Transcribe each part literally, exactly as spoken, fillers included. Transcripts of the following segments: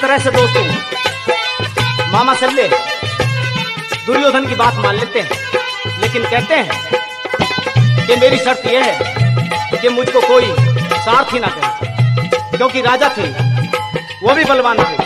तरह से दोस्तों मामा सल्ले दुर्योधन की बात मान लेते हैं, लेकिन कहते हैं कि मेरी शर्त यह है कि मुझको कोई सारथी ना करे, क्योंकि राजा थे वो भी बलवान थे।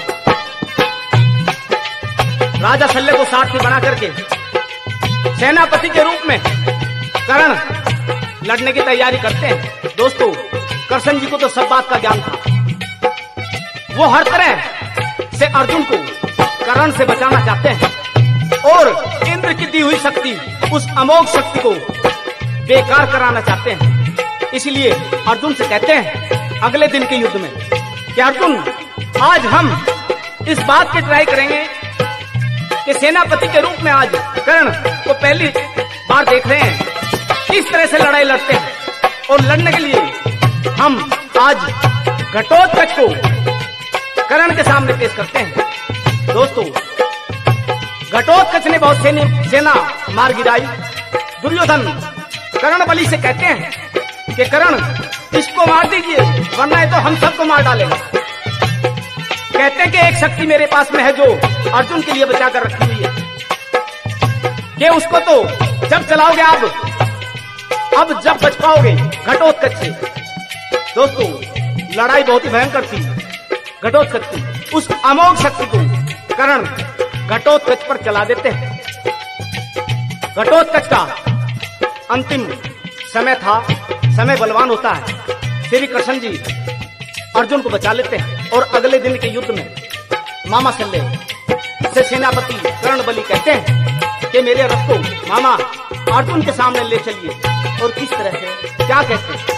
राजा सल्ले को सारथी बना करके सेनापति के रूप में कर्ण लड़ने की तैयारी करते हैं। दोस्तों कृष्ण जी को तो सब बात का ज्ञान था, वो हर तरह से अर्जुन को कर्ण से बचाना चाहते हैं और इंद्र की दी हुई शक्ति, उस अमोघ शक्ति को बेकार कराना चाहते हैं। इसलिए अर्जुन से कहते हैं अगले दिन के युद्ध में कि अर्जुन आज हम इस बात की ट्राई करेंगे कि सेनापति के रूप में आज कर्ण को पहली बार देख रहे हैं, किस तरह से लड़ाई लड़ते हैं, और लड़ने के लिए हम आज घटोत्कच को कर्ण के सामने पेश करते हैं। दोस्तों घटोत्कच ने बहुत सेना सेना मार गिराई। दुर्योधन कर्ण बलि से कहते हैं कि कर्ण इसको मार दीजिए, वरना ये तो हम सबको मार डालेगा। कहते हैं कि एक शक्ति मेरे पास में है जो अर्जुन के लिए बचा कर रखी हुई है, कि उसको तो जब चलाओगे आप, अब जब बच पाओगे घटोत्कच से। दोस्तों लड़ाई बहुत ही भयंकर थी घटोत्कच की, उस अमोघ शक्ति को कर्ण घटोत्कच पर चला देते हैं। घटोत्कच का अंतिम समय था, समय बलवान होता है। श्री कृष्ण जी अर्जुन को बचा लेते हैं और अगले दिन के युद्ध में मामा सल्ले से सेनापति कर्ण बलि कहते हैं कि मेरे रथ को मामा अर्जुन के सामने ले चलिए। और किस तरह से क्या कहते हैं,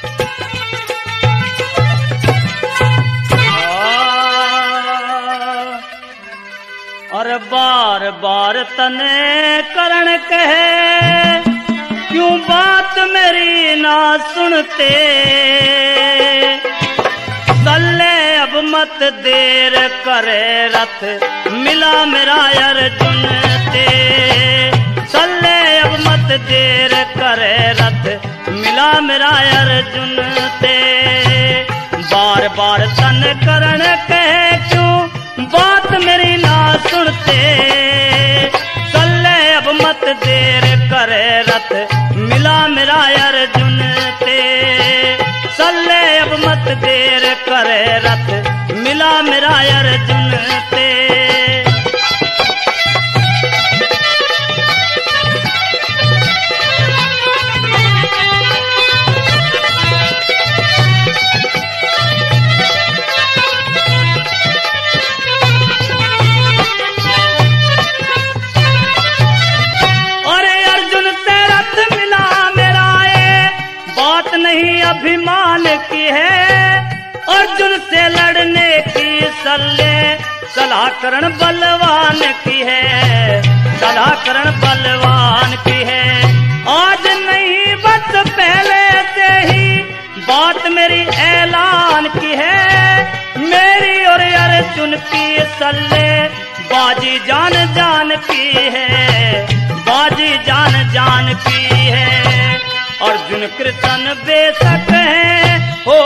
और बार बार तने कर्ण कहे, क्यों बात मेरी ना सुनते, सल्ले अब मत देर करे, रथ मिला मेरा अर्जुन ते, सल्ले अब मत देर करे, रथ मिला मेरा अर्जुन ते। बार बार तन कर्ण कहे, क्यों बात मेरी ना सुनते, सल्ले अब मत देर करे, रथ मिला मेरा अर्जुन ते, सल्ले अब मत देर करे, रथ मिला मेरा अर्जुन ते। अभिमान की है अर्जुन से लड़ने की, सल्ले सलाह करण बलवान की है, सलाह करण बलवान की है। आज नहीं बस पहले से ही बात मेरी ऐलान की है, मेरी और अर्जुन की सल्ले बाजी जान जान की है, बाजी जान जान की है। अर्जुन कृष्ण बेशक है हो,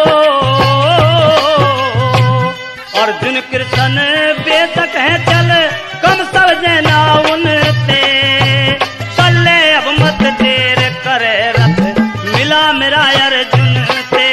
अर्जुन कृष्ण बेशक है, चल कम समझे ना उनते, सल्ले अब मत देर करे, रथ मिला मेरा अर्जुन से।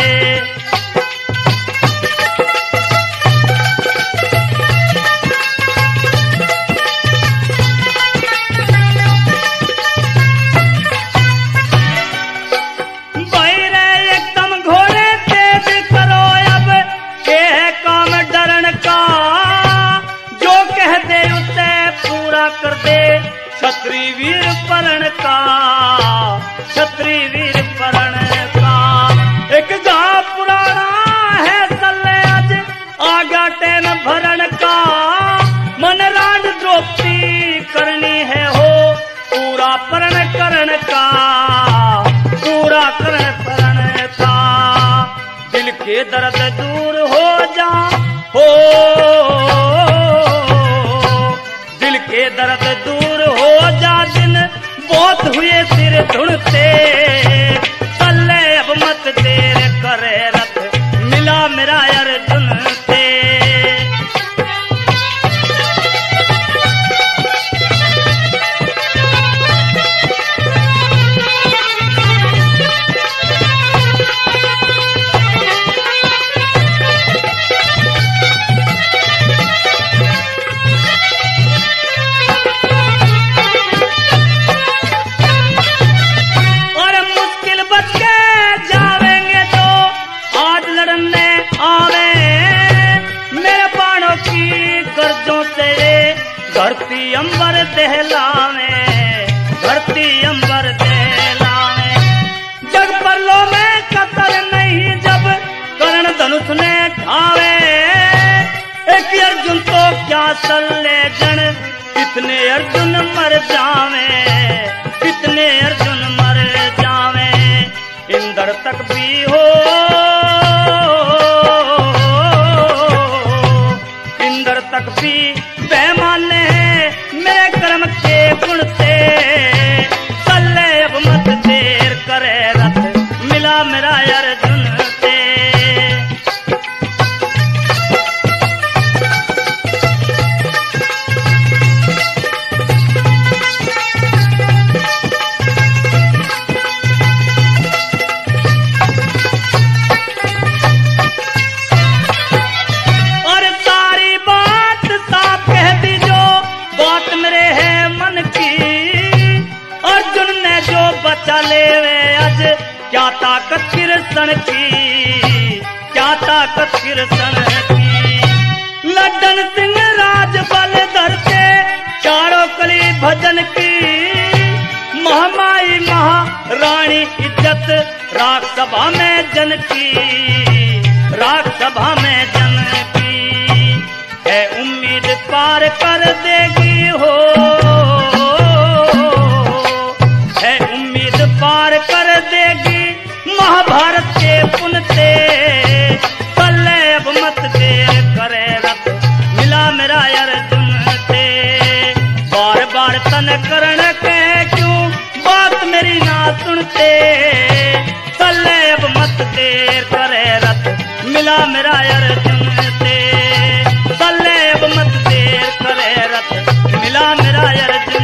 कर दे क्षत्रि वीर परण का, क्षत्रि वीर परण का। एक गा पुराना है सल्ले आज आगा टेन भरण का, मन राज द्रौपदी करनी है हो, पूरा परण करण का, पूरा करण परण का। दिल के दर्द दूर हो जा हो, के दर्द दूर हो जा, दिन बहुत हुए सिर धुनते, सल्ले अब मत देर करे, रथ मिला मेरा अर्जुन से। सहलावे, धरती अंबर दहलावे। जग पर लो में कतर नहीं जब कर्ण धनुष ने ठावे, एक अर्जुन तो क्या सल्ले जन, कितने अर्जुन मर जावे, कितने अर्जुन मर जावे। इंद्र तक भी हो, इंद्र तक भी पैमाने मेरे कर्म के गुण से, चले अब मत देर करे रथ, मिला मेरा अर्जुन से। चले वे अज क्या ताकत कृष्ण की, क्या ताकत कृष्ण की। लड्डन सिंह राज बल धरते, चारों कली भजन की, महामाई महारानी इज्जत, राग सभा में जन की, राग सभा में जन की। है उम्मीद पार कर देगी हो, पार कर देगी महाभारत के पुण्य से, चले अब मत देर करे रथ, मिला मेरा अर्जुन से। बार बार तन करण के क्यों बात मेरी ना सुनते, चले अब मत देर करे रथ, मिला मेरा अर्जुन से। चले अब मत देर करे रथ, मिला मेरा अर्जुन